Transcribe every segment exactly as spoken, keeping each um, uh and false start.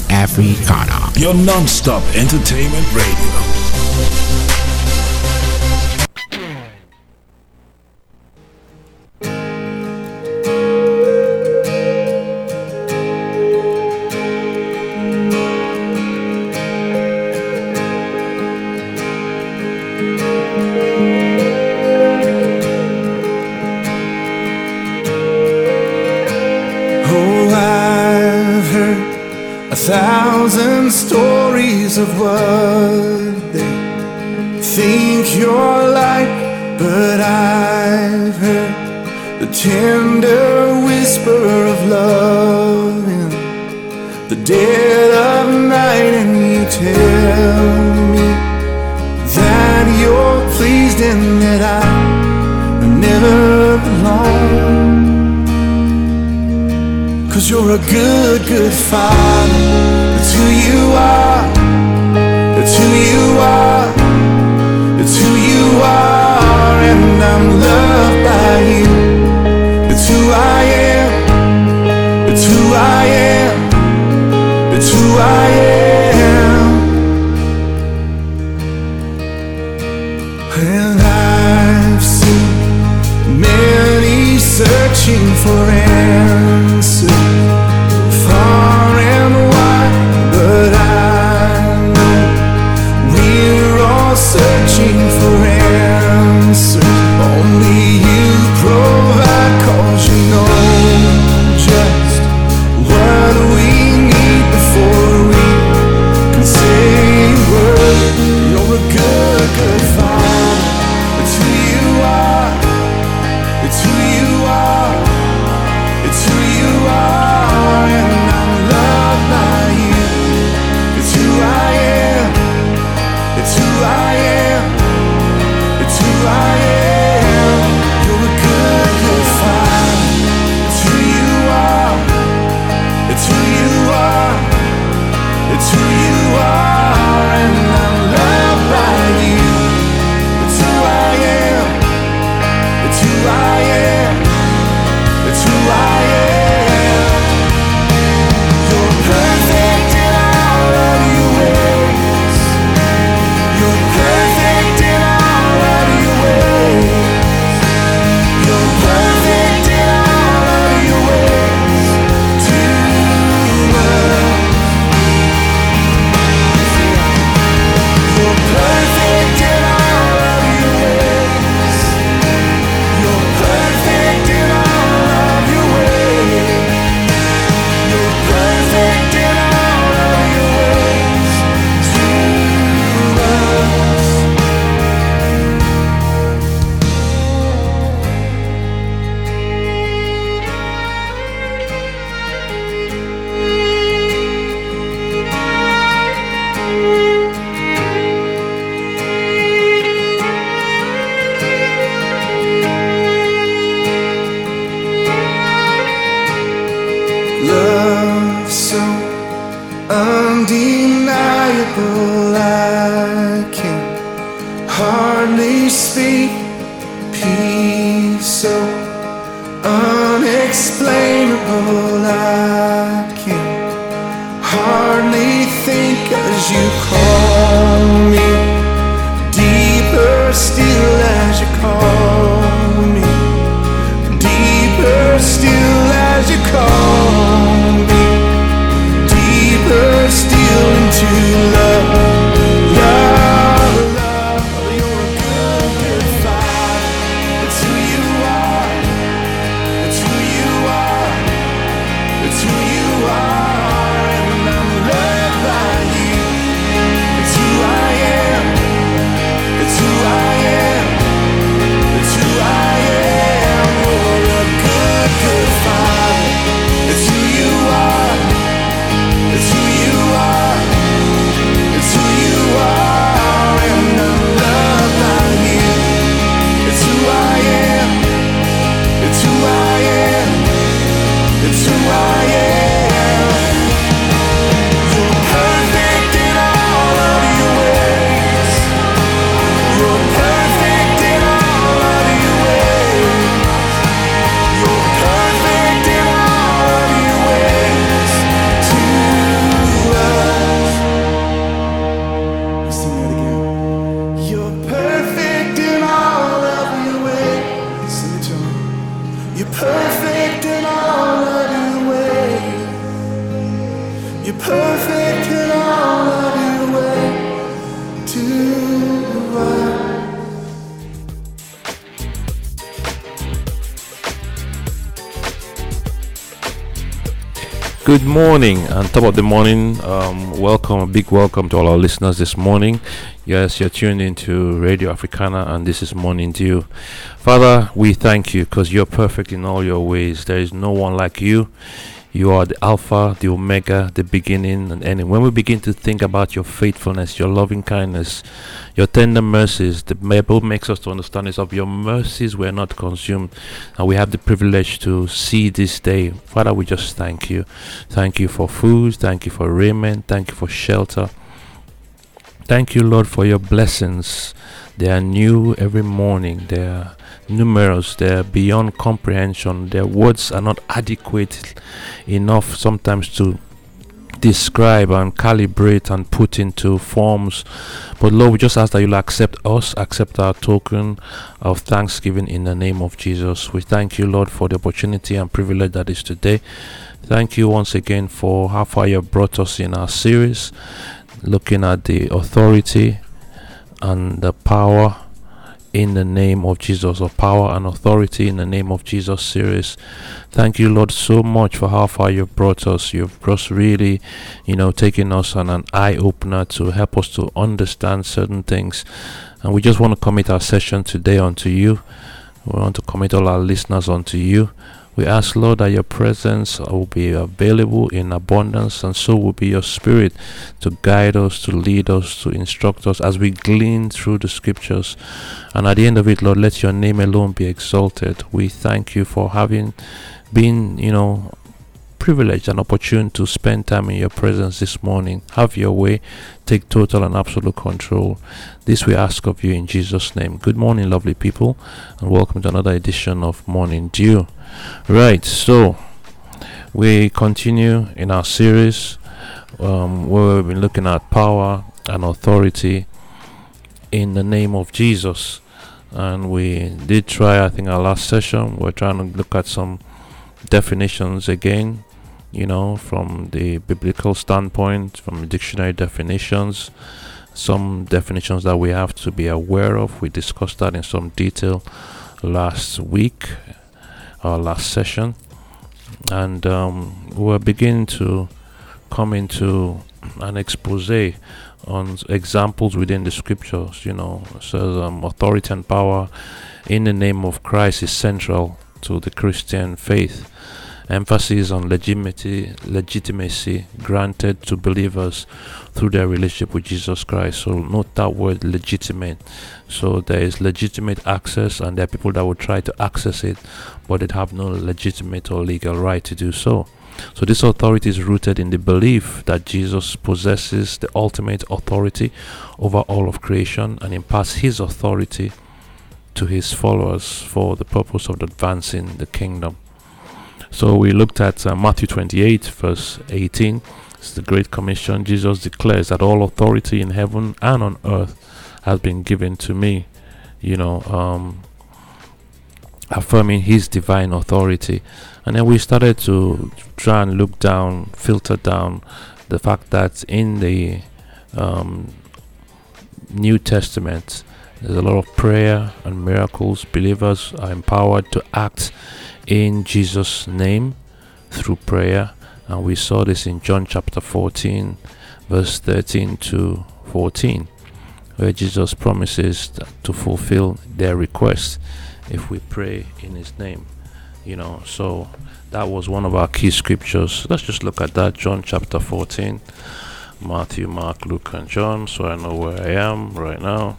Africana. Your non-stop entertainment radio. Thousand stories of what they think you're like, but I've heard the tender whisper of love in the dead of night, and you tell me that you're pleased and that I never belong. 'Cause you're a good, good father. It's who you are. It's who you are. It's who you are. And I'm loved by you. It's who I am. It's who I am. It's who I am. And I've seen many searching for answers far and wide, but I know we're all searching for answers. Only you provide, 'cause you know just what we need before we can say a word. You're a good, good father. It's who you are. It's who you are. It's who you are, and I'm loved by you. It's who I am. It's who I am. It's who I am. You're a good, good father. It's who you are. It's who you are. It's who you are, and I'm loved by you. It's who I am. It's who I am. It's who I am. You're perfect in all of your ways. You're perfect in all of your ways. You're perfect in all of your ways to us. You're perfect in all of your ways. You're perfect in all of your ways. You're perfect in all of your ways to us. Love so undeniable, I can hardly speak. Peace so unexplainable, I can hardly think as you call me. Deeper still as you call me. Deeper still as you call me. Deeper still into love. Love, love. You're a good, good father. Good morning, and top of the morning, um, welcome, a big welcome to all our listeners this morning. Yes, you're tuned into Radio Africana, and this is Morning Dew. Father, we thank you because you're perfect in all your ways. There is no one like you. You are the Alpha, the Omega, the beginning and ending. When we begin to think about your faithfulness, your loving kindness, your tender mercies, the Bible makes us to understand is of your mercies we are not consumed, and we have the privilege to see this day. Father, we just thank you. Thank you for food. Thank you for raiment. Thank you for shelter. Thank you, Lord, for your blessings. They are new every morning. They are numerous. They are beyond comprehension. Their words are not adequate enough sometimes to describe and calibrate and put into forms. But Lord, we just ask that you'll accept us, accept our token of thanksgiving in the name of Jesus. We thank you, Lord, for the opportunity and privilege that is today. Thank you once again for how far you have brought us in our series, looking at the authority and the power in the name of Jesus, or power and authority in the name of Jesus series. Thank you, Lord, so much for how far you've brought us. You've just really, you know, taken us on an eye-opener to help us to understand certain things. And we just want to commit our session today unto you. We want to commit all our listeners unto you. We ask, Lord, that your presence will be available in abundance, and so will be your spirit to guide us, to lead us, to instruct us as we glean through the scriptures. And at the end of it, Lord, let your name alone be exalted. We thank you for having been, you know, privileged and opportune to spend time in your presence this morning. Have your way. Take total and absolute control. This we ask of you in Jesus' name. Good morning, lovely people, and welcome to another edition of Morning Dew. Right, so we continue in our series um, where we've been looking at power and authority in the name of Jesus. And we did try, I think, our last session, we're trying to look at some definitions again, you know, from the biblical standpoint, from dictionary definitions, some definitions that we have to be aware of. We discussed that in some detail last week, our last session, and um, we're beginning to come into an expose on examples within the scriptures. You know, says um, authority and power in the name of Christ is central to the Christian faith. Emphasis on legitimacy, legitimacy granted to believers through their relationship with Jesus Christ. So note that word, legitimate. So there is legitimate access, and there are people that will try to access it, but they have no legitimate or legal right to do so. So this authority is rooted in the belief that Jesus possesses the ultimate authority over all of creation and imparts his authority to his followers for the purpose of advancing the kingdom. So we looked at uh, Matthew twenty-eight verse eighteen. It's the Great Commission. Jesus declares that all authority in heaven and on earth has been given to me, you know, um, affirming his divine authority. And then we started to try and look down, filter down the fact that in the um, New Testament, there's a lot of prayer and miracles. Believers are empowered to act in Jesus' name through prayer, and we saw this in John chapter fourteen verse thirteen to fourteen, where Jesus promises to fulfill their requests if we pray in his name. You know, so that was one of our key scriptures. Let's just look at that. John chapter fourteen, Matthew, Mark, Luke, and John, so I know where I am right now.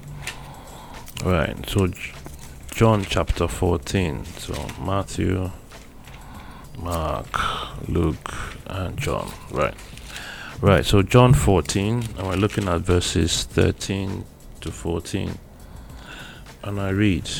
Right, so John chapter fourteen, so Matthew, Mark, Luke, and John. Right, right. So John fourteen, and we're looking at verses thirteen to fourteen, and I read.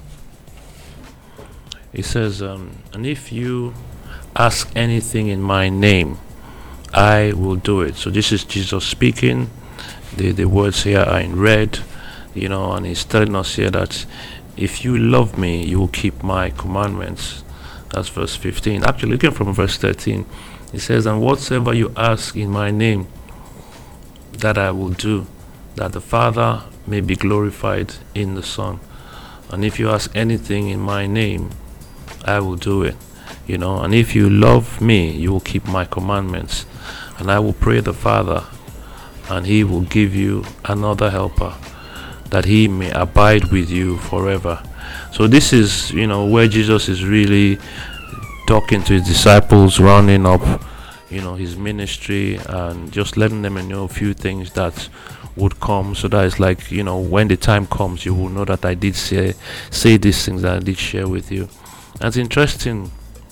It says, um, "And if you ask anything in my name, I will do it." So this is Jesus speaking. The the words here are in red, you know, and he's telling us here that if you love me, you will keep my commandments. That's verse fifteen. Actually, looking from verse thirteen, it says, "And whatsoever you ask in my name, that I will do, that the Father may be glorified in the Son. And if you ask anything in my name, I will do it." You know, and if you love me, you will keep my commandments. And I will pray the Father, and he will give you another helper, that he may abide with you forever. So this is, you know, where Jesus is really talking to his disciples, rounding up, you know, his ministry, and just letting them know a few things that would come, so that it's like, you know, when the time comes, you will know that I did say say these things that I did share with you. That's interesting.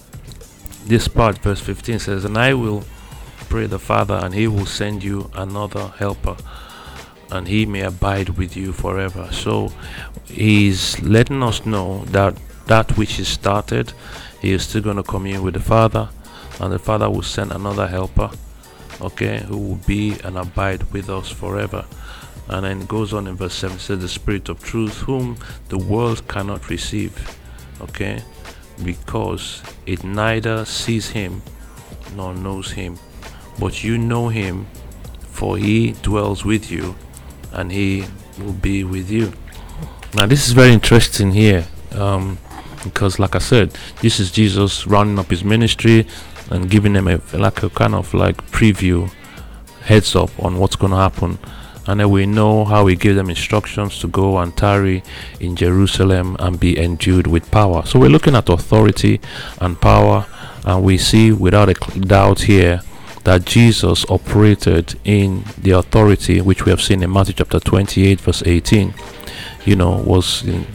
This part, verse fifteen, says, and I will pray the Father, and he will send you another helper, and he may abide with you forever. So he's letting us know that that which is started, he is still going to commune with the Father, and the Father will send another helper, okay, who will be and abide with us forever. And then it goes on in verse seven, it says, the Spirit of truth, whom the world cannot receive, okay, because it neither sees him nor knows him, but you know him, for he dwells with you, and he will be with you. Now this is very interesting here, um, because like I said, this is Jesus rounding up his ministry and giving them a like a kind of like preview, heads up on what's going to happen. And then we know how he gave them instructions to go and tarry in Jerusalem and be endued with power. So we're looking at authority and power, and we see without a doubt here that Jesus operated in the authority which we have seen in Matthew chapter twenty-eight verse eighteen. You know, was in,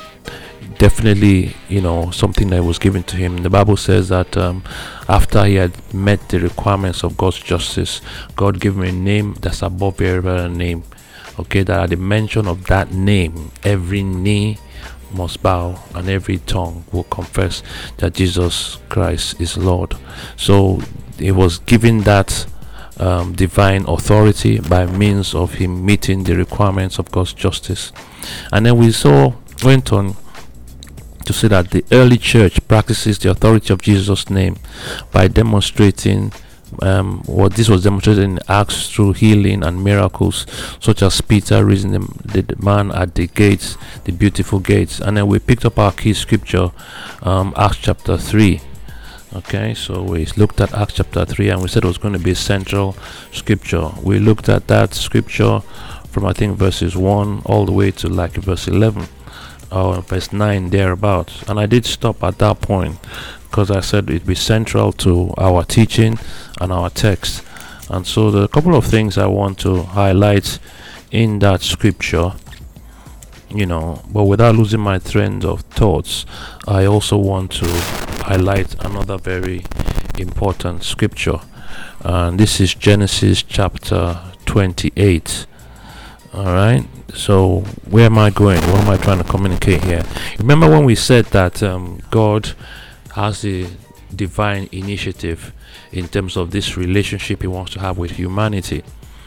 definitely, you know, something that was given to him. The Bible says that um, after he had met the requirements of God's justice, God gave him a name that's above every other name. Okay, that at the mention of that name, every knee must bow and every tongue will confess that Jesus Christ is Lord. So he was given that um, divine authority by means of him meeting the requirements of God's justice. And then we saw, went on to say that the early church practices the authority of Jesus' name by demonstrating um, what this was demonstrated in Acts through healing and miracles, such as Peter raising the, the man at the gates, the beautiful gates. And then we picked up our key scripture, um, Acts chapter three. Okay, so we looked at Acts chapter three, and we said it was going to be a central scripture. We looked at that scripture from I think verses one all the way to like verse eleven. Or verse nine thereabouts, and I did stop at that point because I said it'd be central to our teaching and our text. And so there are a couple of things I want to highlight in that scripture, you know, but without losing my trend of thoughts, I also want to highlight another very important scripture, and this is Genesis chapter twenty-eight. All right, so where am I going? What am I trying to communicate here? Remember when we said that um, God has the divine initiative in terms of this relationship he wants to have with humanity,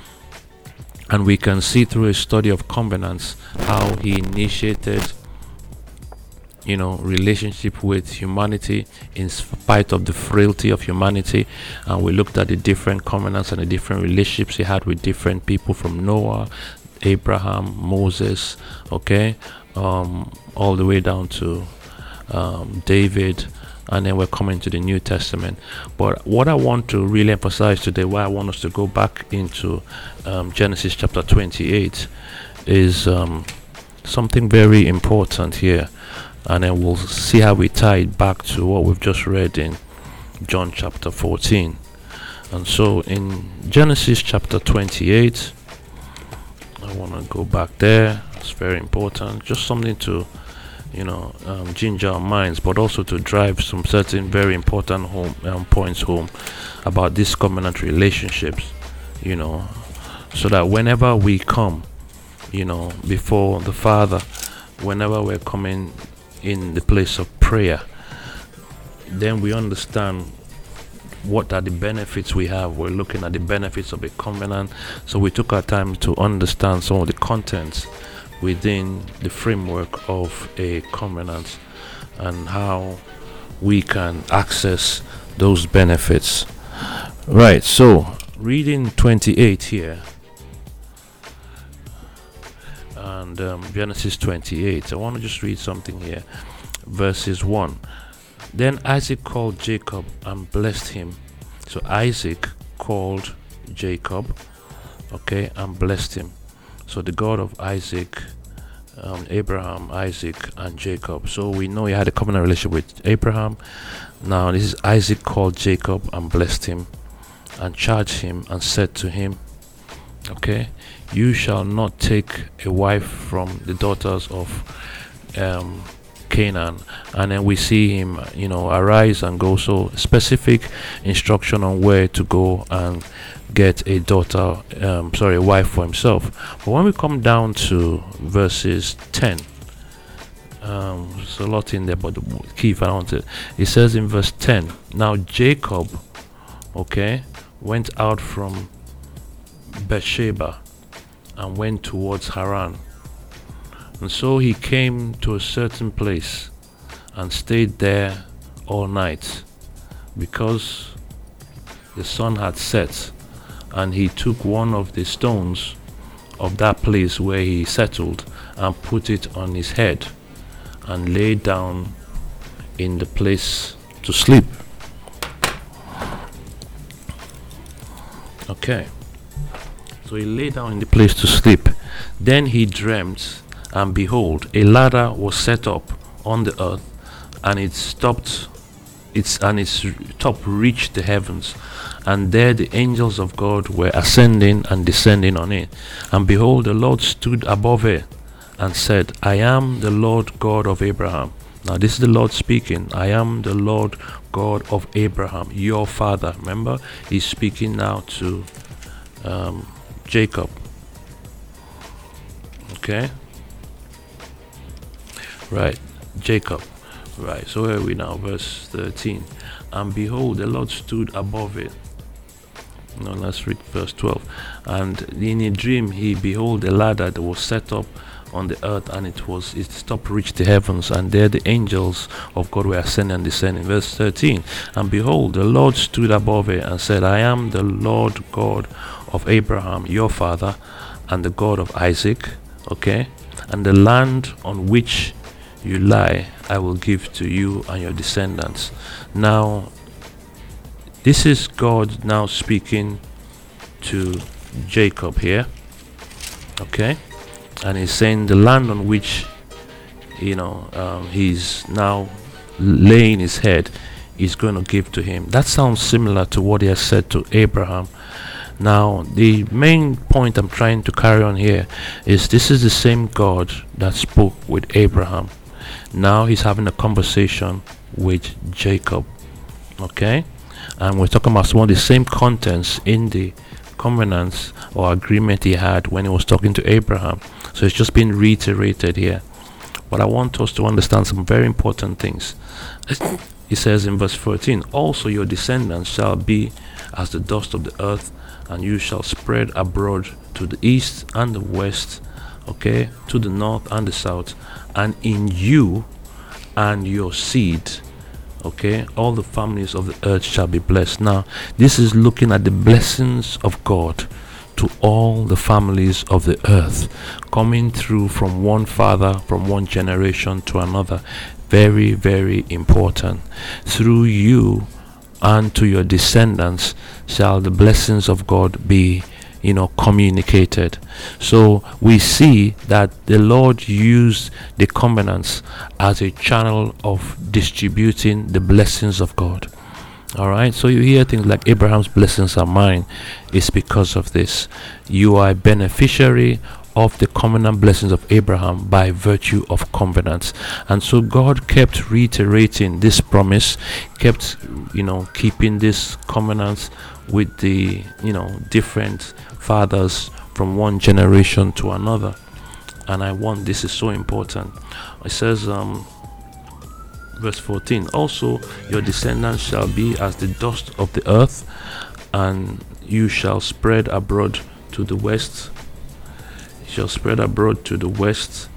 and we can see through a study of covenants how he initiated, you know, relationship with humanity in spite of the frailty of humanity. And we looked at the different covenants and the different relationships he had with different people, from Noah, Abraham, Moses, okay, um, all the way down to um, David, and then we're coming to the New Testament. But what I want to really emphasize today, why I want us to go back into um, Genesis chapter twenty-eight, is um, something very important here, and then we'll see how we tie it back to what we've just read in John chapter fourteen. And so in Genesis chapter twenty-eight, I want to go back there. It's very important, just something to, you know, um, ginger our minds, but also to drive some certain very important home um, points home about these covenant relationships, you know, so that whenever we come, you know, before the Father, whenever we're coming in the place of prayer, then we understand what are the benefits we have. We're looking at the benefits of a covenant, so we took our time to understand some of the contents within the framework of a covenant and how we can access those benefits. Right, so reading twenty-eight here, and um, Genesis twenty-eight, I want to just read something here. Verses one, Then Isaac called Jacob and blessed him. So Isaac called Jacob, okay, and blessed him. So the God of Isaac, um, Abraham, Isaac, and Jacob. So we know he had a covenant relationship with Abraham. Now this is Isaac called Jacob and blessed him, and charged him and said to him, okay, you shall not take a wife from the daughters of um, Canaan. And then we see him, you know, arise and go. So specific instruction on where to go and get a daughter, um, sorry, a wife for himself. But when we come down to verses ten, um, there's a lot in there, but the key if I want it, it says in verse ten, now Jacob, okay, went out from Beersheba and went towards Haran. And so he came to a certain place and stayed there all night, because the sun had set. And he took one of the stones of that place where he settled and put it on his head and lay down in the place to sleep. Okay. So he lay down in the place to sleep. Then he dreamt, and behold, a ladder was set up on the earth, and it stopped, its and its top reached the heavens, and there the angels of God were ascending and descending on it. And behold, the Lord stood above it and said, I am the Lord God of Abraham. Now this is the Lord speaking. I am the Lord God of Abraham, your father. Remember, he's speaking now to um, Jacob. Okay. Right, Jacob. Right, so where are we now? Verse thirteen. And behold, the Lord stood above it. No, let's read verse twelve. And in a dream he behold a ladder that was set up on the earth, and it was its top reached the heavens, and there the angels of God were ascending and descending. Verse thirteen. And behold, the Lord stood above it and said, I am the Lord God of Abraham, your father, and the God of Isaac. Okay, and the land on which you lie I will give to you and your descendants. Now this is God now speaking to Jacob here, okay, and he's saying the land on which, you know, um, he's now laying his head is going to give to him. That sounds similar to what he has said to Abraham. Now the main point I'm trying to carry on here is this is the same God that spoke with Abraham. Now he's having a conversation with Jacob, okay, and we're talking about some of the same contents in the covenants or agreement he had when he was talking to Abraham. So it's just been reiterated here, but I want us to understand some very important things. He says in verse fourteen, also your descendants shall be as the dust of the earth, and you shall spread abroad to the east and the west, okay, to the north and the south, and in you and your seed, okay, all the families of the earth shall be blessed. Now this is looking at the blessings of God to all the families of the earth, coming through from one father, from one generation to another. Very, very important. Through you and to your descendants shall the blessings of God be, you know, communicated. So we see that the Lord used the covenants as a channel of distributing the blessings of God. All right, so you hear things like Abraham's blessings are mine. It's because of this. You are a beneficiary of the covenant blessings of Abraham by virtue of covenants. And so God kept reiterating this promise, kept, you know, keeping this covenants with the, you know, different fathers from one generation to another. And I want, this is so important. It says, um, verse fourteen, also your descendants shall be as the dust of the earth, and you shall spread abroad to the west, shall spread abroad to the west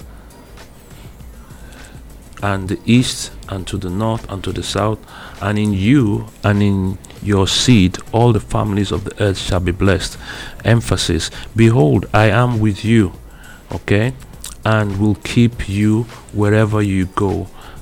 and the east, and to the north and to the south, and in you and in your seed all the families of the earth shall be blessed. Emphasis, behold, I am with you, okay, and will keep you wherever you go,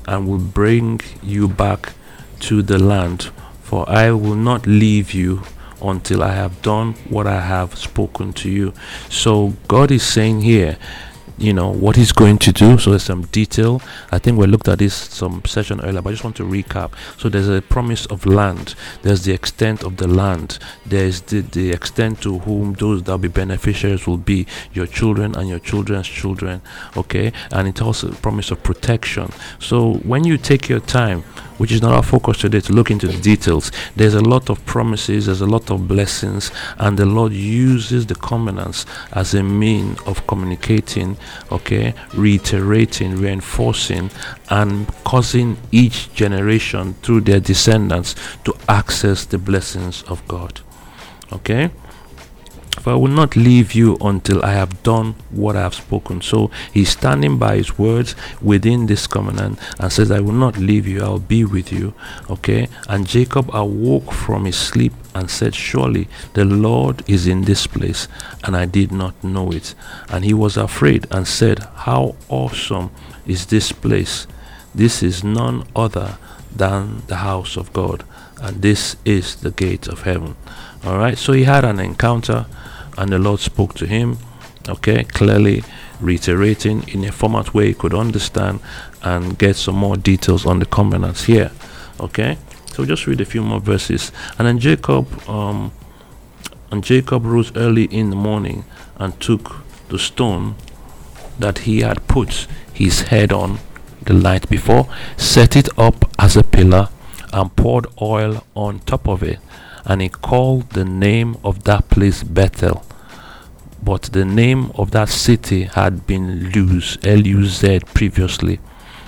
and will bring you back to the land, for I will not leave you until I have done what I have spoken to you. So God is saying here, you know, what he's going to do. So there's some detail. I think we looked at this some session earlier, but I just want to recap. So there's a promise of land. There's the extent of the land. There's the, the extent to whom those that will be beneficiaries will be your children and your children's children. Okay, and it's also a promise of protection. So when you take your time, which is not our focus today, to look into the details, there's a lot of promises, there's a lot of blessings, and the Lord uses the covenants as a mean of communicating, okay, reiterating, reinforcing, and causing each generation through their descendants to access the blessings of God. Okay, for I will not leave you until I have done what I have spoken. So he's standing by his words within this covenant and says, I will not leave you, I'll be with you. Okay, and Jacob awoke from his sleep and said, surely the Lord is in this place, and I did not know it. And he was afraid and said, how awesome is this place! This is none other than the house of God, and this is the gate of heaven. All right, so he had an encounter, and the Lord spoke to him, okay, clearly reiterating in a format where he could understand and get some more details on the covenants here. Okay, so just read a few more verses. And then Jacob, um, and Jacob rose early in the morning and took the stone that he had put his head on the night before, set it up as a pillar, and poured oil on top of it. And he called the name of that place Bethel, but the name of that city had been Luz, L U Z previously.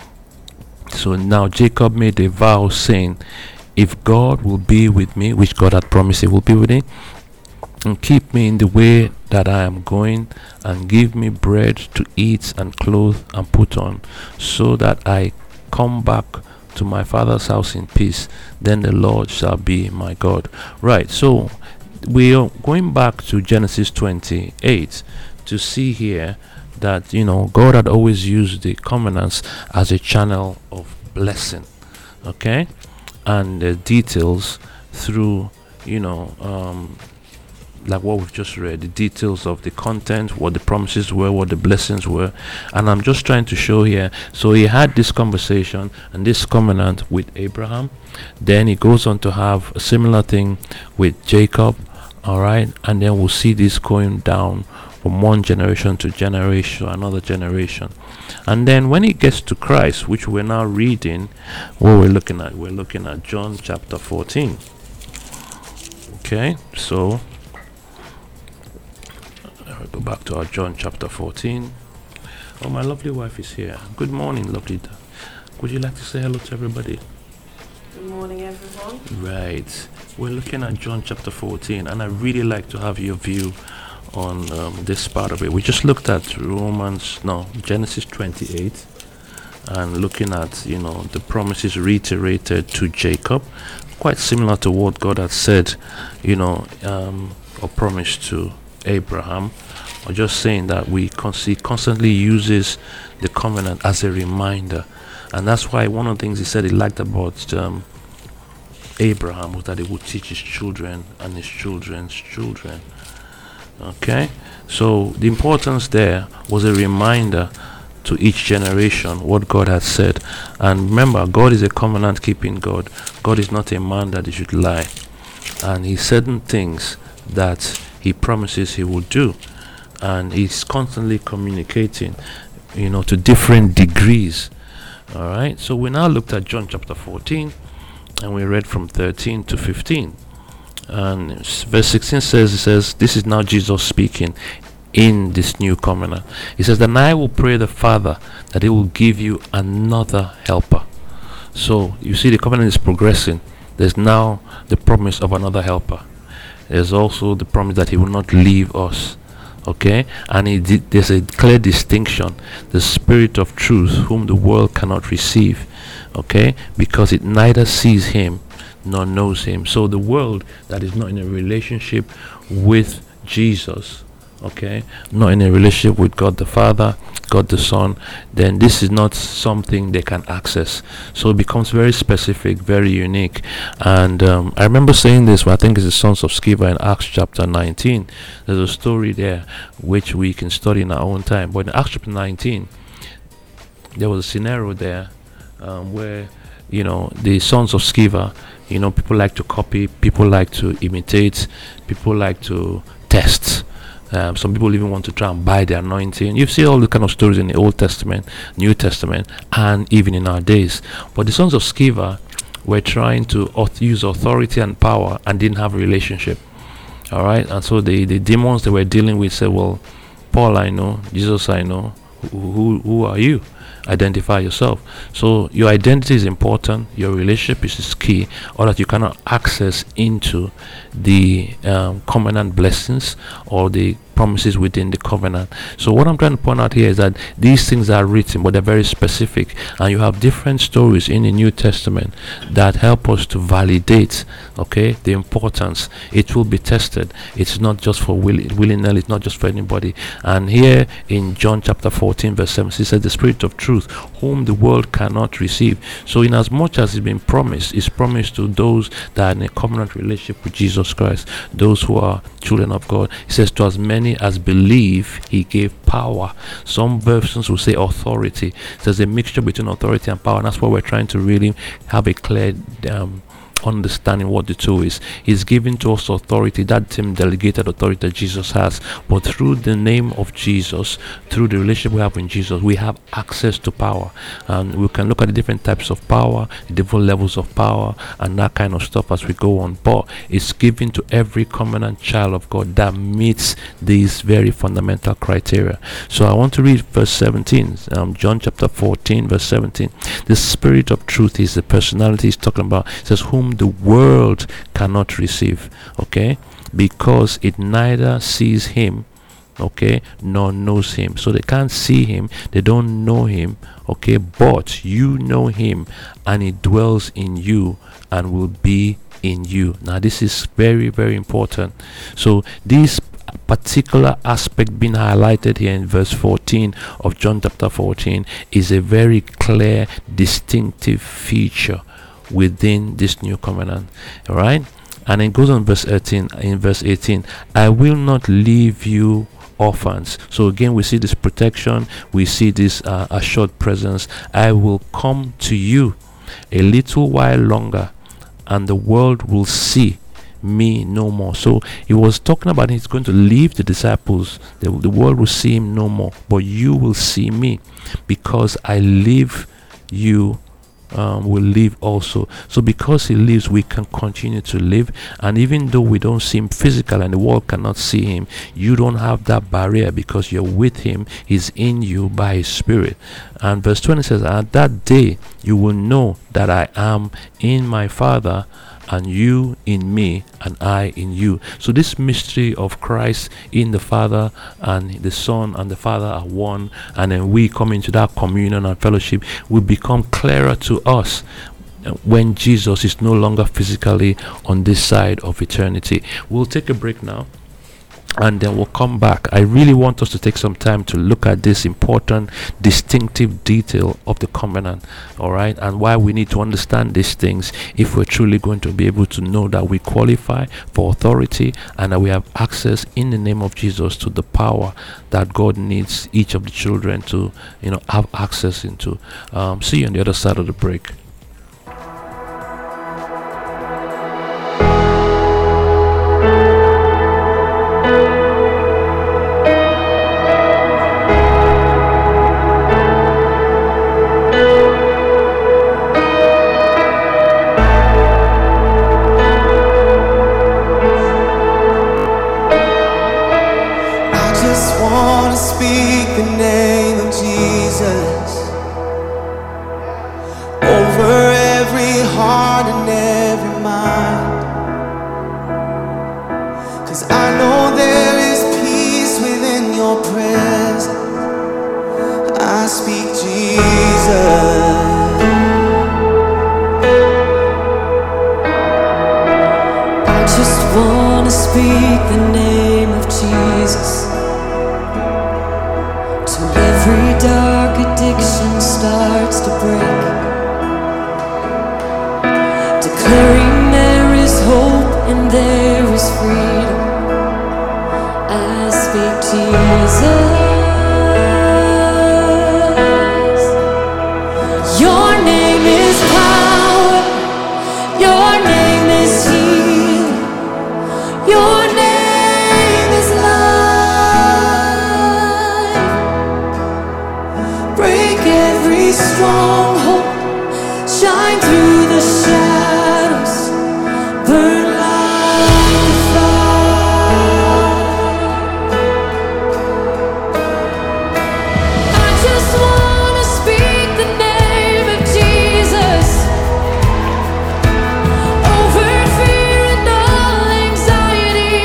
So now Jacob made a vow, saying, if God will be with me, which God had promised he will be with me, and keep me in the way that I am going, and give me bread to eat and clothes and put on, so that I come back to my father's house in peace, then the Lord shall be my God. Right, so we are going back to Genesis twenty-eight to see here that, you know, God had always used the covenants as a channel of blessing, okay, and the details through, you know, um like what we've just read, the details of the content, what the promises were, what the blessings were. And I'm just trying to show here. So he had this conversation and this covenant with Abraham. Then he goes on to have a similar thing with Jacob. All right, and then we'll see this going down from one generation to generation, another generation. And then when it gets to Christ, which we're now reading, what we're looking at, we're looking at John chapter fourteen. Okay, so go back to our John chapter fourteen. Oh, my lovely wife is here. Good morning, lovely. Would you like to say hello to everybody? Good morning, everyone. Right. We're looking at John chapter fourteen, and I really like to have your view on um, this part of it. We just looked at Romans, no, Genesis twenty-eight, and looking at, you know, the promises reiterated to Jacob, quite similar to what God had said, you know, um, or promised to Abraham. Or just saying that we con- he constantly uses the covenant as a reminder, and that's why one of the things he said he liked about um, Abraham was that he would teach his children and his children's children. Okay, so the importance there was a reminder to each generation what God had said. And remember, God is a covenant keeping God. God is not a man that he should lie, and he certain things that he promises he will do, and he's constantly communicating, you know, to different degrees. All right, so we now looked at John chapter fourteen, and we read from thirteen to fifteen, and verse sixteen says, it says, this is now Jesus speaking in this new covenant. He says, then I will pray the Father that he will give you another helper. So you see the covenant is progressing. There's now the promise of another helper. There's also the promise that he will not leave us. Okay, and he did, there's a clear distinction: the Spirit of truth, whom the world cannot receive, okay, because it neither sees him nor knows him. So the world that is not in a relationship with Jesus, okay, not in a relationship with God the Father God the Son, then this is not something they can access. So it becomes very specific, very unique. And um, I remember saying this, well, I think it's the sons of Sceva in Acts chapter nineteen. There's a story there which we can study in our own time. But in Acts chapter nineteen, there was a scenario there um, where, you know, the sons of Sceva, you know, people like to copy, people like to imitate, people like to test. Um, some people even want to try and buy the anointing. You see all the kind of stories in the Old Testament, New Testament, and even in our days. But the sons of Sceva were trying to auth- use authority and power and didn't have a relationship. All right, and so the, the demons they were dealing with said, "Well, Paul, I know. Jesus, I know. Who who, who are you? Identify yourself." So your identity is important. Your relationship is, is key, or that you cannot access into the um, covenant blessings or the promises within the covenant. So what I'm trying to point out here is that these things are written, but they're very specific, and you have different stories in the New Testament that help us to validate, okay, the importance. It will be tested. It's not just for will willy-nilly. It's not just for anybody. And here in John chapter fourteen verse seven, he says, "The Spirit of truth, whom the world cannot receive." So in as much as it's been promised, it's promised to those that are in a covenant relationship with Jesus Christ, those who are children of God. He says, "To as many as believe, he gave power." Some versions will say authority. So there's a mixture between authority and power, and that's why we're trying to really have a clear um, understanding what the two is. He's given to us authority, that same delegated authority that Jesus has, but through the name of Jesus, through the relationship we have with Jesus, we have access to power, and we can look at the different types of power, the different levels of power, and that kind of stuff as we go on. But it's given to every covenant child of God that meets these very fundamental criteria. So I want to read verse seventeen, um, John chapter fourteen verse seventeen. "The Spirit of truth" is the personality he's talking about. It says, "Whom the world cannot receive," okay, "because it neither sees him, okay, nor knows him." So they can't see him, they don't know him, okay, "but you know him, and he dwells in you and will be in you." Now this is very, very important. So this particular aspect being highlighted here in verse fourteen of John chapter fourteen is a very clear, distinctive feature within this new covenant. All right, and it goes on verse eighteen. In verse eighteen, "I will not leave you orphans." So again, we see this protection, we see this uh, assured presence. "I will come to you a little while longer, and the world will see me no more." So he was talking about he's going to leave the disciples. The, the world will see him no more, but you will see me, because I live, you Um, will live also. So because he lives, we can continue to live. And even though we don't see him physical and the world cannot see him, you don't have that barrier, because you're with him. He's in you by his Spirit. And verse twenty says, "At that day you will know that I am in my Father, and you in me, and I in you." So this mystery of Christ in the Father and the Son and the Father are one, and then we come into that communion and fellowship, will become clearer to us when Jesus is no longer physically on this side of eternity. We'll take a break now, and then we'll come back. I really want us to take some time to look at this important, distinctive detail of the covenant, all right, and why we need to understand these things if we're truly going to be able to know that we qualify for authority and that we have access in the name of Jesus to the power that God needs each of the children to, you know, have access into. Um, see you on the other side of the break. Speak the name of Jesus to dark addiction starts to break, declaring there is hope and there is freedom, I speak Jesus. Your name is power, your name is healing, your name is life. Break every stronghold, shine through the shadows, burn like a fire. I just wanna speak the name of Jesus over fear and all anxiety,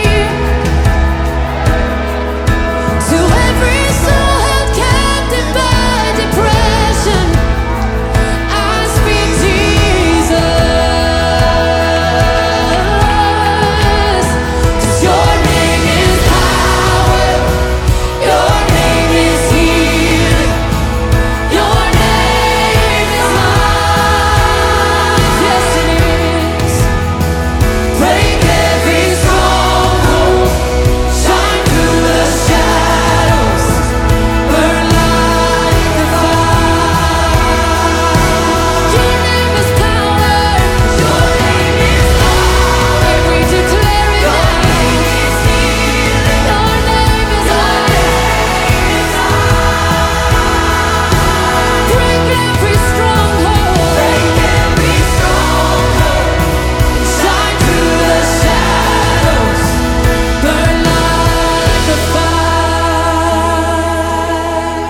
to every soul held captive by depression. I speak Jesus, 'cause your name is power, your name is healing, your name is life. Yes, it is. Break every stronghold, shine through the shadows, burn like a fire. Your name is power, your name is power, and we declare it now. Your name is healing, your name is life. Break every stronghold, break every stronghold, shine through the shadows, burn like a fire.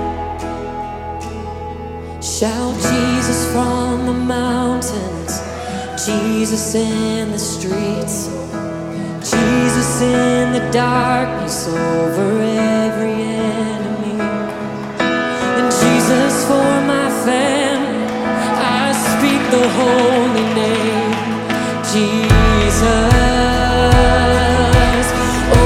Shout Jesus from the mountains, Jesus in the streets, Jesus in the darkness over every enemy, and Jesus for my family. I speak the holy name, Jesus. Oh,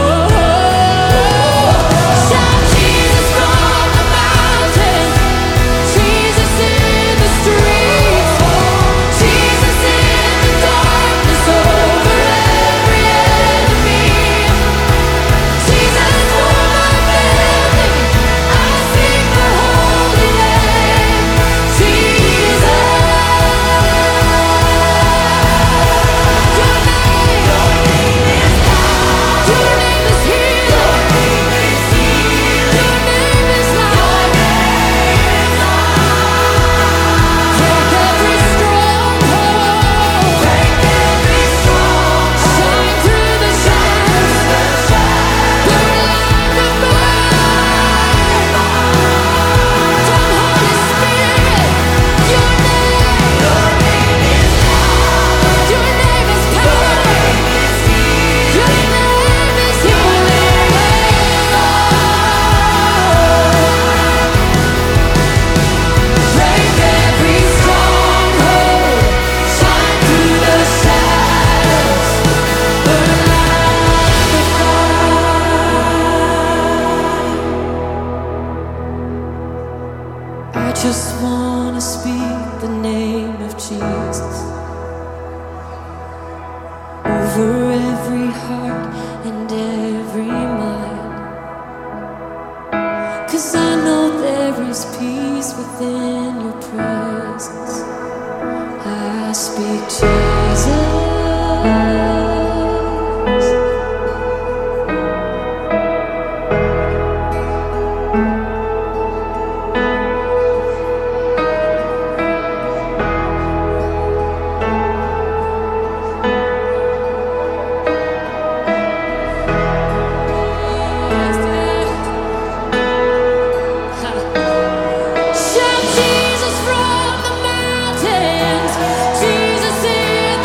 shout Jesus from the mountain, Jesus in the streets, Jesus in the darkness over every enemy, Jesus for my family. I speak the holy name, Jesus. Your name, your name is power, your name is healing, your name is healing, your name is life. Break every stronghold, break every stronghold, shine through the shadows, burn like a fire. Come, Holy Spirit, your name, your name is power, your name is power, your name is healing. Break every stronghold, shine through the shadows, burn like a fire. I just wanna speak the name of Jesus over every heart and every mind, 'cause I know there is peace within your presence. I speak Jesus. Shout Jesus from the mountains, Jesus in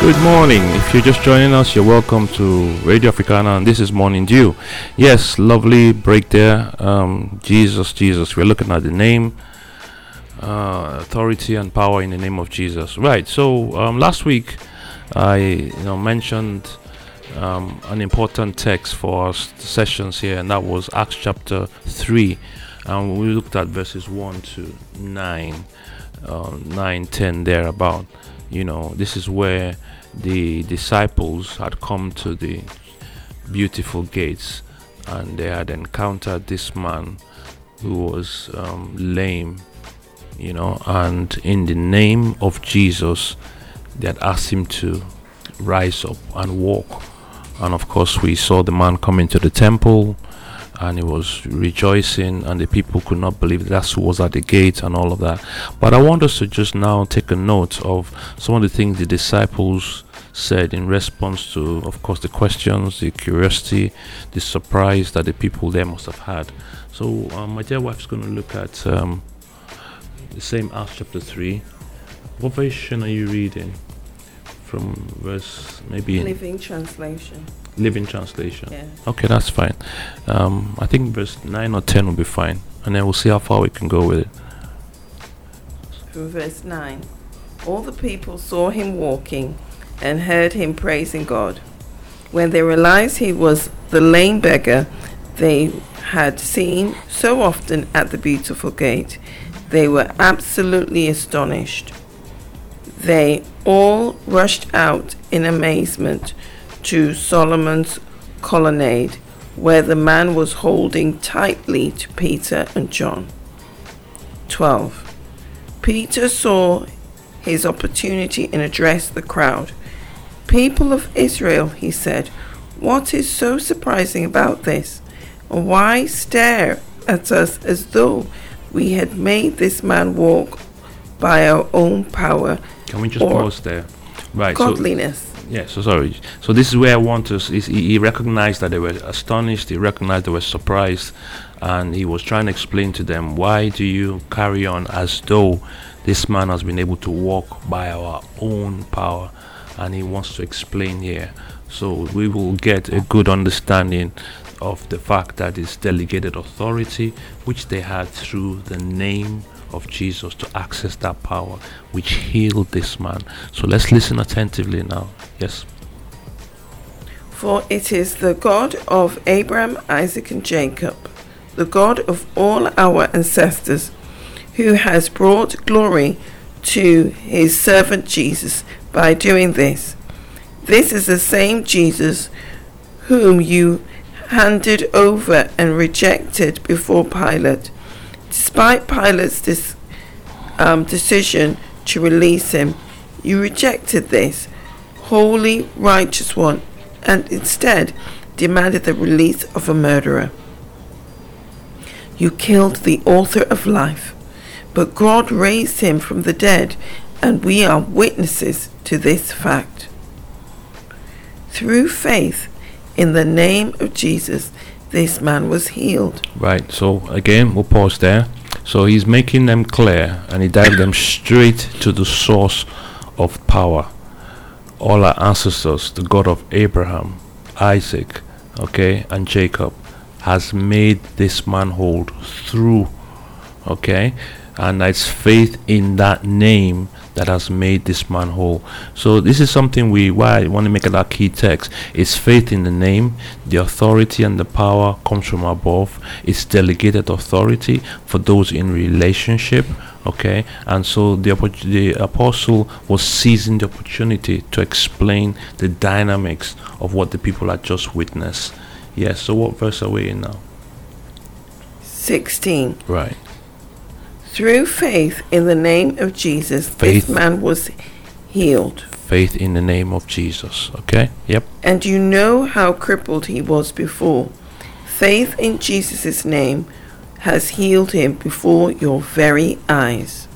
Good morning. If you're just joining us, you're welcome to Radio Africana, and this is Morning Dew. Yes, lovely break there. Um, Jesus, Jesus. We're looking at the name, uh, authority, and power in the name of Jesus. Right. So um, last week, I you know mentioned um, an important text for our sessions here, and that was Acts chapter three, and we looked at verses one to nine, uh, nine, ten, thereabout. You know, this is where the disciples had come to the beautiful gates, and they had encountered this man who was um, lame, you know, and in the name of Jesus, they had asked him to rise up and walk. And of course, we saw the man come into the temple, and he was rejoicing, and the people could not believe that's who was at the gate and all of that. But I want us to just now take a note of some of the things the disciples said in response to, of course, the questions, the curiosity, the surprise that the people there must have had. So um, my dear wife's going to look at um, the same Acts chapter three. What version are you reading? From verse maybe in Living Translation. Living Translation. Yeah. Okay, that's fine. Um, I think verse nine or ten will be fine, and then we'll see how far we can go with it. From verse nine. All the people saw him walking and heard him praising God. When they realized he was the lame beggar they had seen so often at the beautiful gate, they were absolutely astonished. They all rushed out in amazement to Solomon's colonnade, where the man was holding tightly to Peter and John. twelve. Peter saw his opportunity and addressed the crowd. People of Israel, he said, what is so surprising about this? And why stare at us as though we had made this man walk by our own power? Can we just or pause there? Right. So, godliness? yeah, so sorry. So this is where I want to. Is he, he recognized that they were astonished. He recognized they were surprised, and he was trying to explain to them, why do you carry on as though this man has been able to walk by our own power? And he wants to explain here, so we will get a good understanding of the fact that it's delegated authority which they had through the name of Jesus to access that power which healed this man. So let's listen attentively now. Yes. For it is the God of Abraham, Isaac, and Jacob, the God of all our ancestors, who has brought glory to his servant Jesus by doing this. This is the same Jesus whom you handed over and rejected before Pilate. Despite Pilate's dis, um, decision to release him, you rejected this holy, righteous one, and instead demanded the release of a murderer. You killed the author of life, but God raised him from the dead, and we are witnesses to this fact. Through faith in the name of Jesus, this man was healed. Right. So again, we'll pause there. So he's making them clear, and he directs them straight to the source of power. All our ancestors, the God of Abraham, Isaac, okay, and Jacob, has made this man whole through, okay, and it's faith in that name that has made this man whole. So this is something we why I want to make it our key text. It's faith in the name. The authority and the power comes from above. It's delegated authority for those in relationship, okay. And so the the apostle was seizing the opportunity to explain the dynamics of what the people had just witnessed. Yes. So what verse are we in now? sixteen. Right. Through faith in the name of Jesus, Faith. this man was healed. Faith in the name of Jesus. Okay. Yep. And you know how crippled he was before. Faith in Jesus' name has healed him before your very eyes.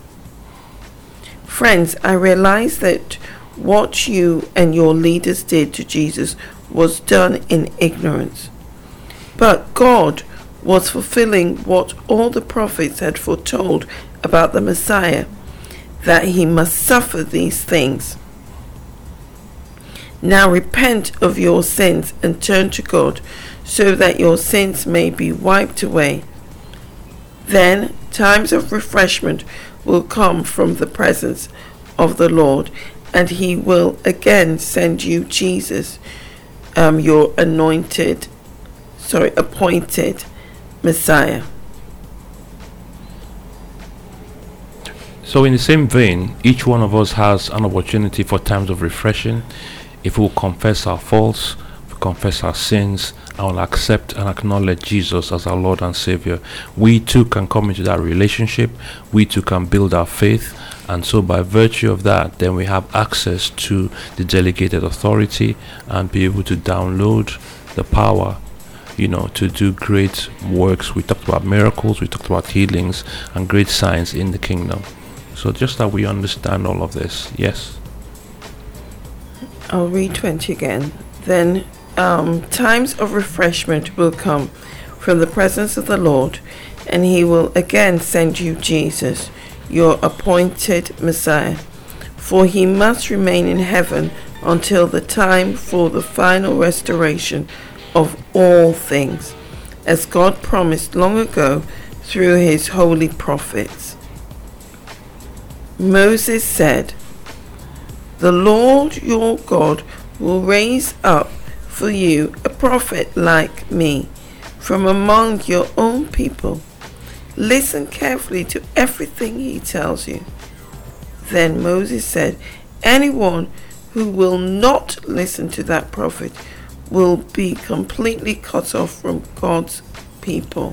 Friends, I realize that what you and your leaders did to Jesus was done in ignorance. But God was fulfilling what all the prophets had foretold about the Messiah, that he must suffer these things. Now repent of your sins and turn to God, so that your sins may be wiped away. Then times of refreshment will come from the presence of the Lord, and he will again send you Jesus, um, your anointed, sorry, appointed Messiah. So in the same vein, each one of us has an opportunity for times of refreshing. If we will confess our faults, if we confess our sins, and will accept and acknowledge Jesus as our Lord and Savior, we too can come into that relationship. We too can build our faith. And so by virtue of that, then we have access to the delegated authority and be able to download the power, you know, to do great works. We talked about miracles, we talked about healings and great signs in the kingdom. So just that we understand all of this. Yes. I'll read twenty again. Then um, times of refreshment will come from the presence of the Lord, and he will again send you Jesus, your appointed Messiah. For he must remain in heaven until the time for the final restoration of all things, as God promised long ago through his holy prophets. Moses said, "The Lord your God will raise up for you a prophet like me from among your own people. Listen carefully to everything he tells you." Then Moses said, "Anyone who will not listen to that prophet will be completely cut off from God's people."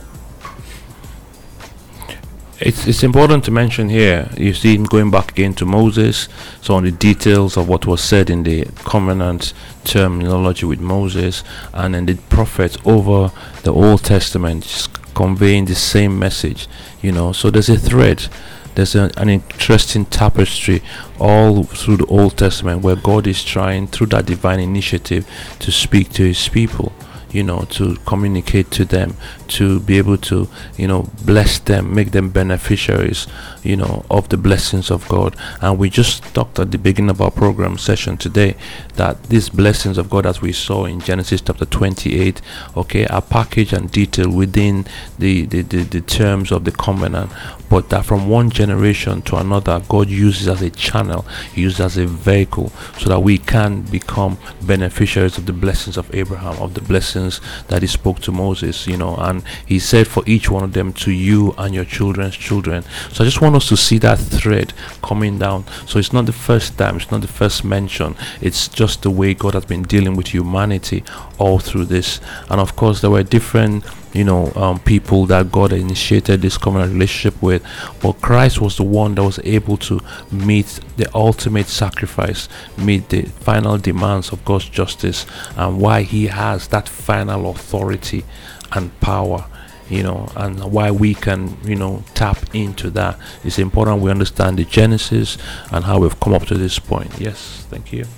It's it's important to mention here, you see him going back again to Moses, so on the details of what was said in the covenant terminology with Moses, and then the prophets over the Old Testament just conveying the same message, you know. So there's a thread, there's a, an interesting tapestry all through the Old Testament where God is trying through that divine initiative to speak to his people, you know, to communicate to them, to be able to, you know, bless them, make them beneficiaries, you know, of the blessings of God. And we just talked at the beginning of our program session today that these blessings of God, as we saw in Genesis chapter twenty-eight, okay, are packaged and detailed within the, the, the, the terms of the covenant, but that from one generation to another, God uses as a channel, he uses as a vehicle, so that we can become beneficiaries of the blessings of Abraham, of the blessings that he spoke to Moses, you know. And he said for each one of them, to you and your children's children. So I just want us to see that thread coming down. So it's not the first time, it's not the first mention, it's just the way God has been dealing with humanity all through this. And of course there were different, you know, um, people that God initiated this covenant relationship with, but Christ was the one that was able to meet the ultimate sacrifice, meet the final demands of God's justice, and why he has that final authority and power, you know, and why we can, you know, tap into that. It's important we understand the genesis and how we've come up to this point. Yes, thank you.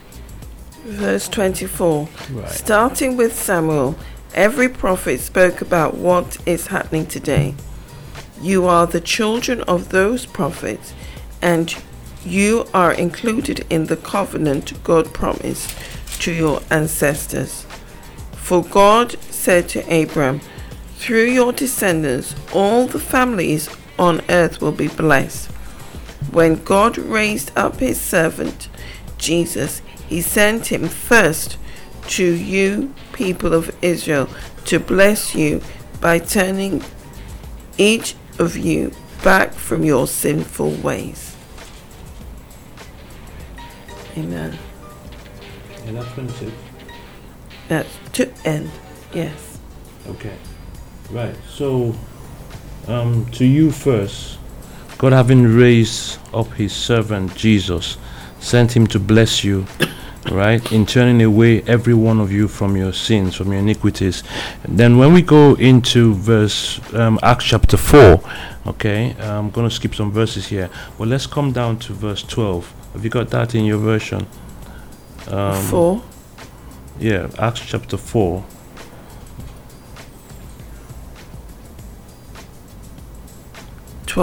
Verse twenty-four. Right. Starting with Samuel, every prophet spoke about what is happening today. You are the children of those prophets, and you are included in the covenant God promised to your ancestors. For God said to Abram, through your descendants, all the families on earth will be blessed. When God raised up his servant, Jesus, he sent him first to you, people of Israel, to bless you by turning each of you back from your sinful ways. Amen. And that's twenty-six. That's to end. Yes. Okay. Right. So, um, to you first, God having raised up his servant Jesus, sent him to bless you, right, in turning away every one of you from your sins, from your iniquities. And then when we go into verse um, Acts chapter four, okay, I'm going to skip some verses here. Well, let's come down to verse twelve. Have you got that in your version? Um, Four. Yeah, Acts chapter four.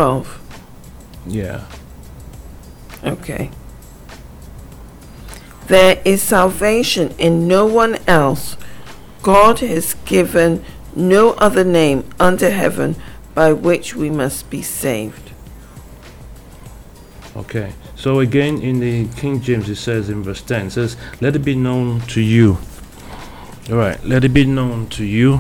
Twelve. Yeah. Okay. There is salvation in no one else. God has given no other name under heaven by which we must be saved. Okay, so again in the King James it says in verse ten, it says, let it be known to you. All right, let it be known to you,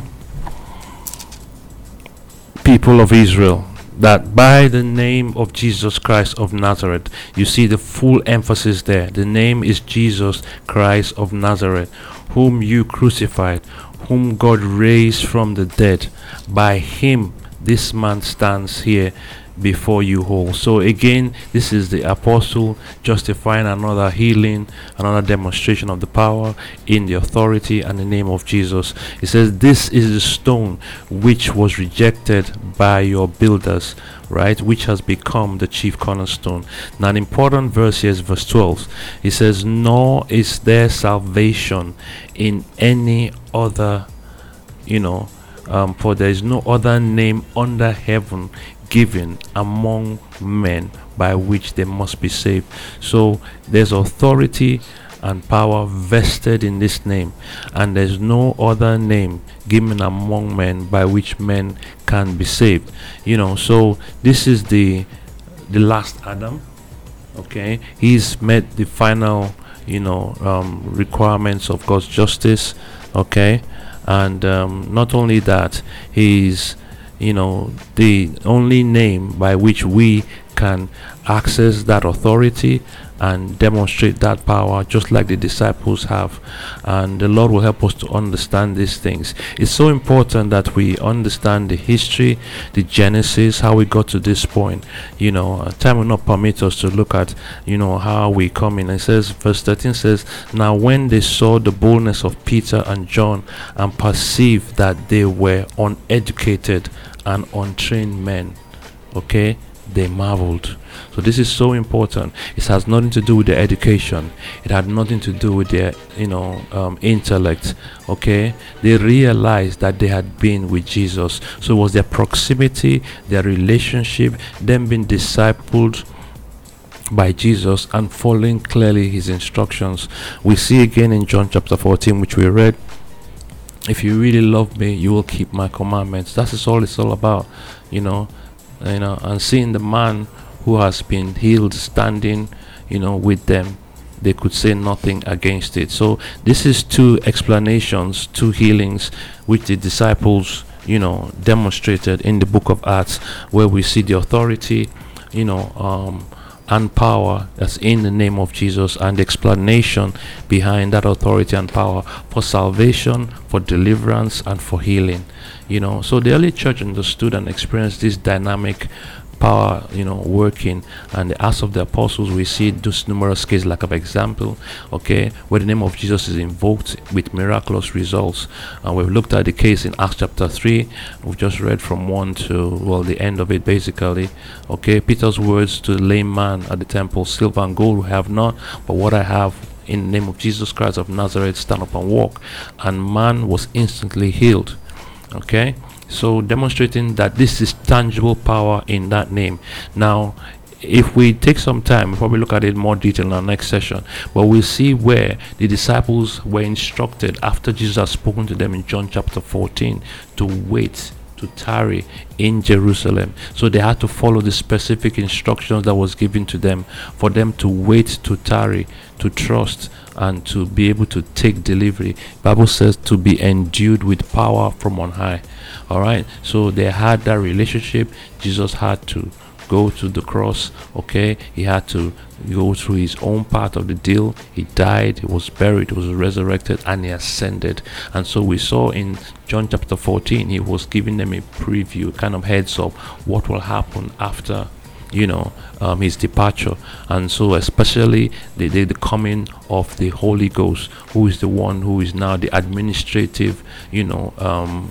people of Israel, that by the name of Jesus Christ of Nazareth, you see the full emphasis there. The name is Jesus Christ of Nazareth, whom you crucified, whom God raised from the dead. By him this man stands here before you whole. So again, this is the apostle justifying another healing, another demonstration of the power in the authority and the name of Jesus. He says, this is the stone which was rejected by your builders, right, which has become the chief cornerstone. Now an important verse here is verse twelve. He says, nor is there salvation in any other, you know, um, for there is no other name under heaven given among men by which they must be saved. So there's authority and power vested in this name, and there's no other name given among men by which men can be saved. You know, so this is the the last Adam. Okay, he's met the final, you know, um, requirements of God's justice. Okay, and um, not only that, he's, you know, the only name by which we can access that authority and demonstrate that power, just like the disciples have. And the Lord will help us to understand these things. It's so important that we understand the history, the genesis, how we got to this point. You know, uh, time will not permit us to look at, you know, how we come in. It says, verse thirteen says, now when they saw the boldness of Peter and John and perceived that they were uneducated and untrained men, okay, they marveled. So this is so important. It has nothing to do with their education. It had nothing to do with their, you know, um, intellect. Okay, they realized that they had been with Jesus. So it was their proximity, their relationship, them being discipled by Jesus and following clearly his instructions. We see again in John chapter fourteen, which we read, if you really love me, you will keep my commandments. That is all it's all about, you know. You know, and seeing the man who has been healed standing, you know, with them, they could say nothing against it. So this is two explanations, two healings, which the disciples, you know, demonstrated in the book of Acts, where we see the authority, you know, um, and power that's in the name of Jesus, and the explanation behind that authority and power for salvation, for deliverance, and for healing. You know, so the early church understood and experienced this dynamic power, you know, working. And the Acts of the Apostles, we see those numerous cases, like an example, okay, where the name of Jesus is invoked with miraculous results. And we've looked at the case in Acts chapter three. We've just read from one to, well, the end of it, basically. Okay, Peter's words to the lame man at the temple, silver and gold we have not, but what I have, in the name of Jesus Christ of Nazareth, stand up and walk. And man was instantly healed. Okay, so demonstrating that this is tangible power in that name. Now, if we take some time, we'll probably look at it in more detail in our next session, but we'll see where the disciples were instructed after Jesus had spoken to them in John chapter fourteen to wait, to tarry in Jerusalem. So they had to follow the specific instructions that was given to them, for them to wait, to tarry, to trust, and to be able to take delivery. Bible says to be endued with power from on high. All right, so they had that relationship. Jesus had to go to the cross. Okay, he had to go through his own part of the deal. He died, he was buried, he was resurrected, and he ascended. And so we saw in John chapter fourteen, he was giving them a preview, kind of heads up what will happen after, you know, um, his departure. And so especially the, the the coming of the Holy Ghost, who is the one who is now the administrative, you know, um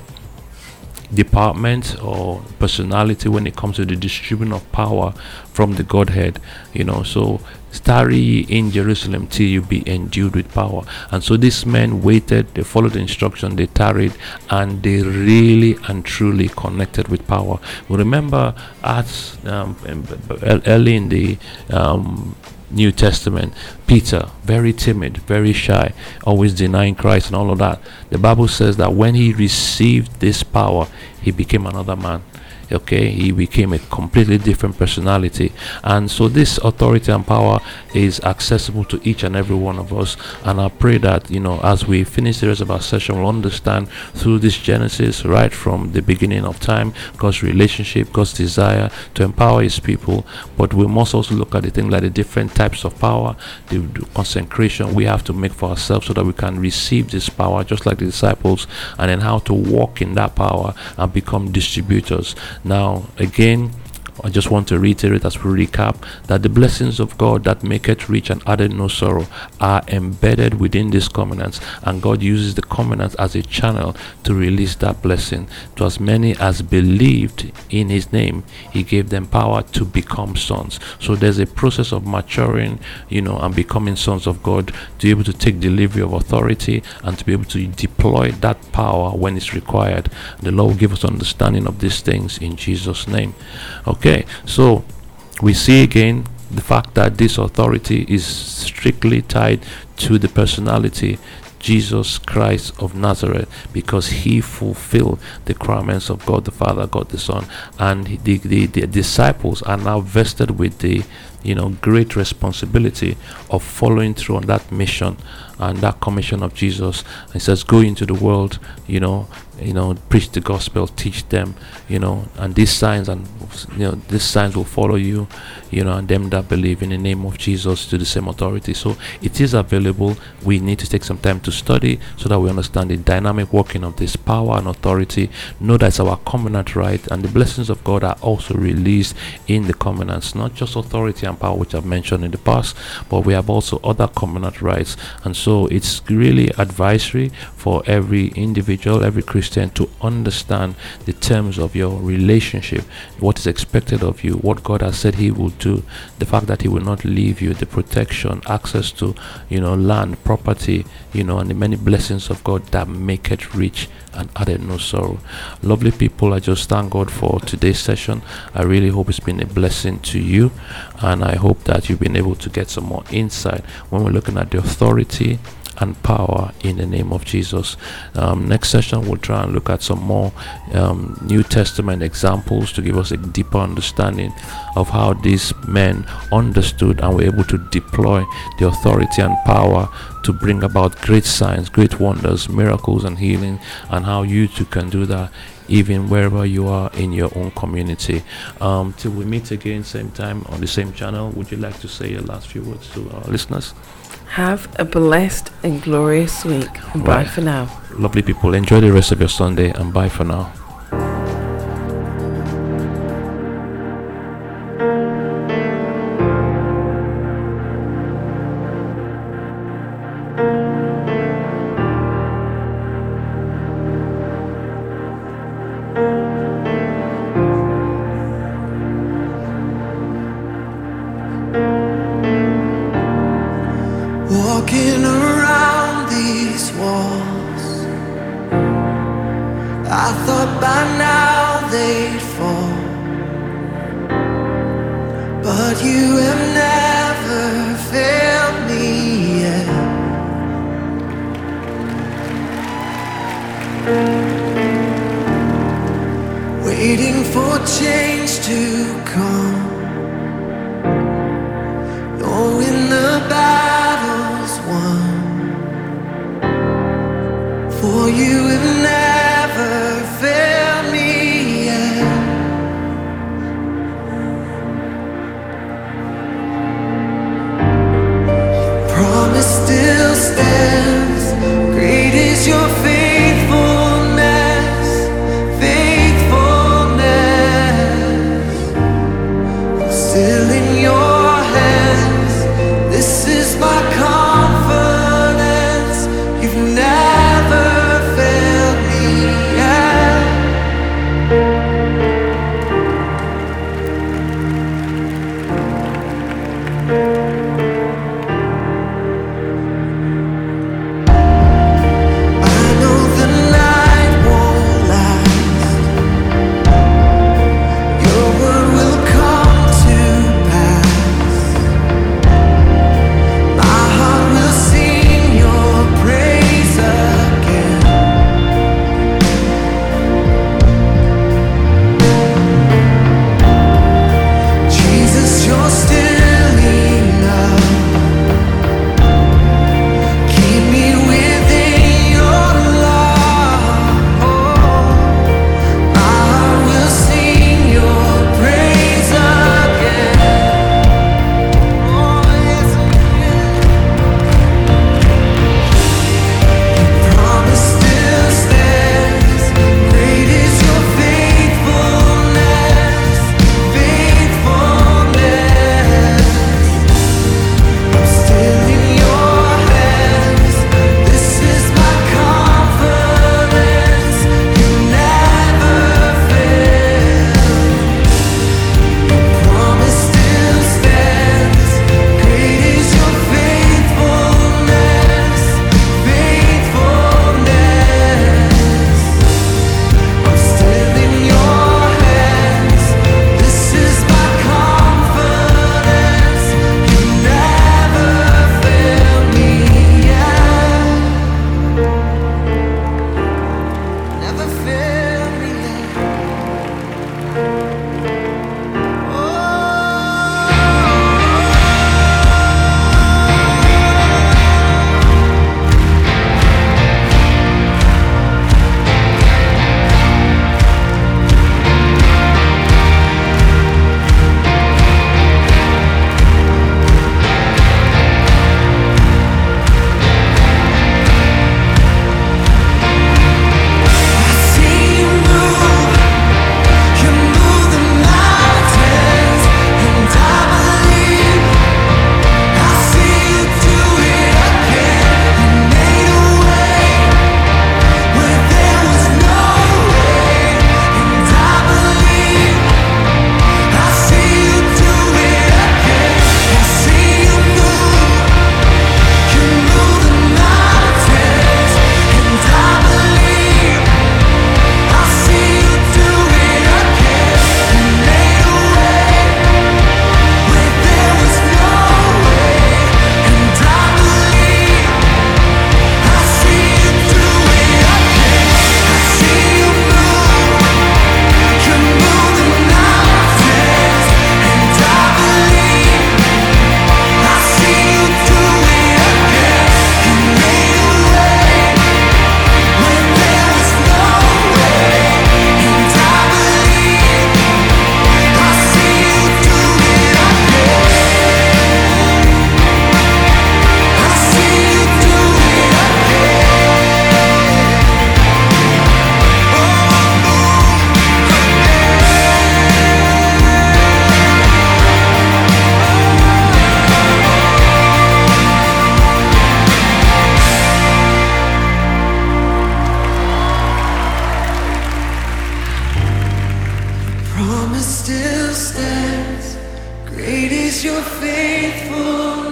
department or personality when it comes to the distribution of power from the Godhead. You know, so tarry ye in Jerusalem till you be endued with power. And so these men waited, they followed the instruction, they tarried, and they really and truly connected with power. We remember as um, early in the um, New Testament, Peter, very timid, very shy, always denying Christ and all of that. The Bible says that when he received this power, he became another man. Okay, he became a completely different personality. And so this authority and power is accessible to each and every one of us. And I pray that, you know, as we finish the rest of our session, we'll understand through this Genesis, right from the beginning of time, God's relationship, God's desire to empower his people. But we must also look at the thing like the different types of power, the, the consecration we have to make for ourselves so that we can receive this power just like the disciples, and then how to walk in that power and become distributors. Now, again, I just want to reiterate as we recap that the blessings of God that make it rich and added no sorrow are embedded within these covenants, and God uses the covenants as a channel to release that blessing to as many as believed in his name. He gave them power to become sons. So there's a process of maturing, you know, and becoming sons of God, to be able to take delivery of authority and to be able to deploy that power when it's required. The Lord will give us understanding of these things in Jesus' name. Okay. Okay, so we see again the fact that this authority is strictly tied to the personality Jesus Christ of Nazareth, because he fulfilled the requirements of God the Father, God the Son, and the, the, the disciples are now vested with the, you know, great responsibility of following through on that mission and that commission of Jesus. And it says, go into the world, you know, you know, preach the gospel, teach them, you know, and these signs and, you know, these signs will follow you, you know, and them that believe in the name of Jesus to the same authority. So it is available. We need to take some time to study so that we understand the dynamic working of this power and authority. Know that's our covenant right, and the blessings of God are also released in the covenants, not just authority and power, which I've mentioned in the past, but we have also other covenant rights. And so it's really advisory for every individual, every Christian, to understand the terms of your relationship, what is expected of you, what God has said he will do, the fact that he will not leave you, the protection, access to, you know, land, property, you know, and the many blessings of God that make it rich and added no sorrow. Lovely people, I just thank God for today's session. I really hope it's been a blessing to you, and I hope that you've been able to get some more insight when we're looking at the authority and power in the name of Jesus. Um, next session we'll try and look at some more um, New Testament examples to give us a deeper understanding of how these men understood and were able to deploy the authority and power to bring about great signs, great wonders, miracles and healing, and how you too can do that even wherever you are in your own community. Um, till we meet again same time on the same channel, would you like to say your last few words to our listeners? Have a blessed and glorious week. And bye Right. for now. Lovely people, enjoy the rest of your Sunday, and bye for now. Walking around these walls, I thought by now they'd fall, but you have never failed me yet. Waiting for change to come, knowing the battle's won, for you have never failed me yet. Promise still stands, great is your faithfulness, faithfulness. never failed me yet. Promise still stands. Great is your faithfulness.